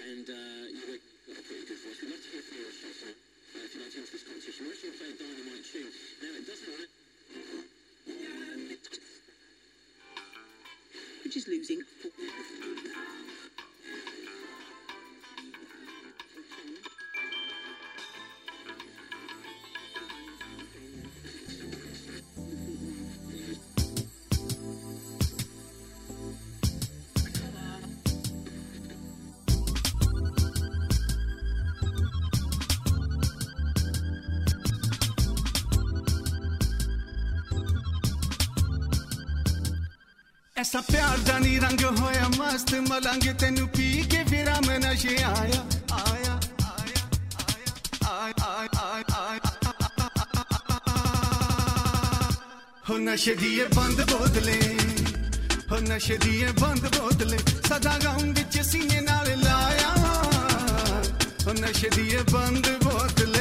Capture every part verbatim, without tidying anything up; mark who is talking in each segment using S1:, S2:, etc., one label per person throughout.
S1: and uh, you were got a pretty good voice. We'd love to hear from your shots now. Uh, if you'd like to enter this competition, we're actually going to play a Dynamite tune. Now, it doesn't matter.
S2: Which is losing.
S3: ऐसा प्यार जानी रंग होया मस्त मलंग तेनू P के फिर मैं नशे आया आया आया आया आया आया हो नशे दिए बंद बोतले हो नशे दिए बंद बोतले सदा गम विच सीने नाल लाया हो नशे दिए बंद बोतले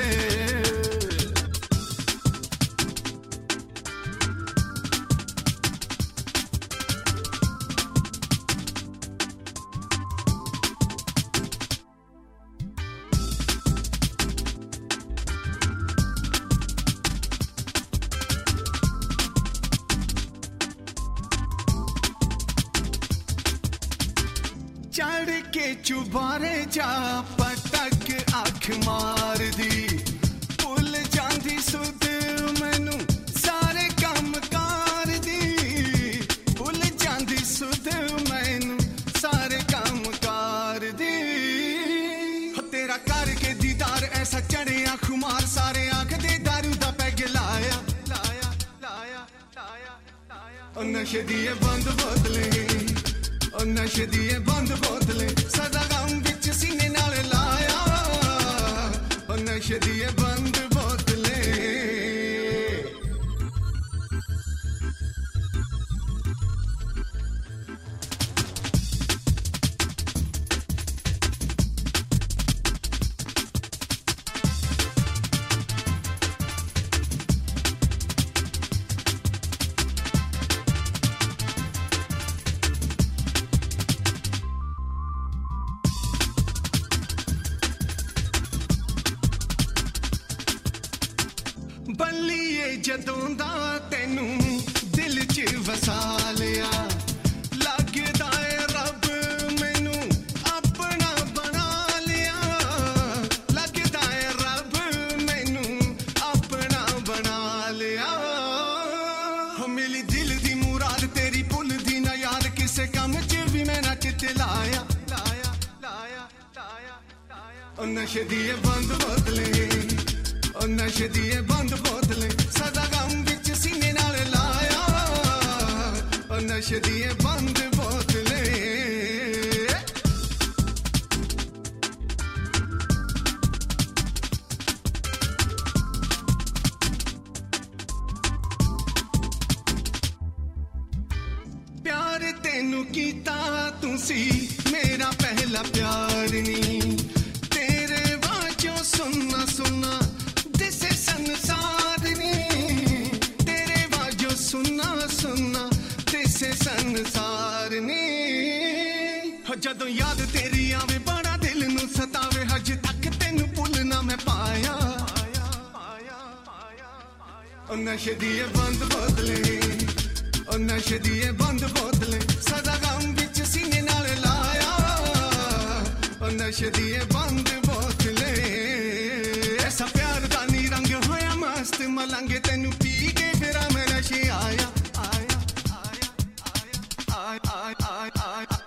S3: चढ़ के चुबारे जा पटक अख मार दी भुल जांदी सुध मैनू सारे काम कार दी भुल जांदी सुध मैनू सारे काम कार दी हो तेरा करके दीदार ऐसा चढ़िया खुमार सारे आंख दे दारू दा पैग लाया लाया लाया लाया लाया ओ नशे दिए बंद बोतले ओ नशे दिए बंद बोतले सदा गम विच सीने नाल लाया ओ नशे दिए बंद बोतले बल्लीए जदों दा तैनू दिल च वसा लिया लगदा है रब मैनू अपना बना लिया लगदा है रब मैनू अपना बना लिया हो मिली दिल दी मुराद तेरी भुल दी ना याद किसे कम च भी मैं ना चित लाया लाया लाया लाया लाया ओ नशे दिए बंद बोतले ओ नशे दिए बंद बोतले सदा गम विच सीने नाल लाया ओ नशे दिए बंद बोतले प्यार तेनू कीता तू सी मेरा पहला प्यार नी तेरे वाजो सुनना सुनना दिसे संसार नी तेरे वाजो सुनना सुनना दिसे संसार नी हो जदों याद तेरी आवे बड़ा दिल नू सतावे हज तक तेनू भुलना मैं पाया पाया पाया पाया ओ नशे दिए बंद बोतले ओ नशे दिए बंद बोतले सदा गम विच सीने नाल लाया ओ नशे दिए बंद बोतले ऐसा प्यार दा नी रंग होया मस्त मलंगे तेनू पी के फिर मैं नशे आया आया आया आया आया आया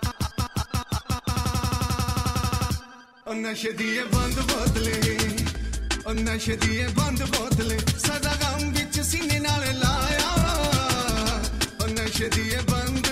S3: ओ नशे दिए बंद बोतले ओ नशे दिए बंद बोतले सदा गम विच सीने नाल लाया ओ नशे दिए बंद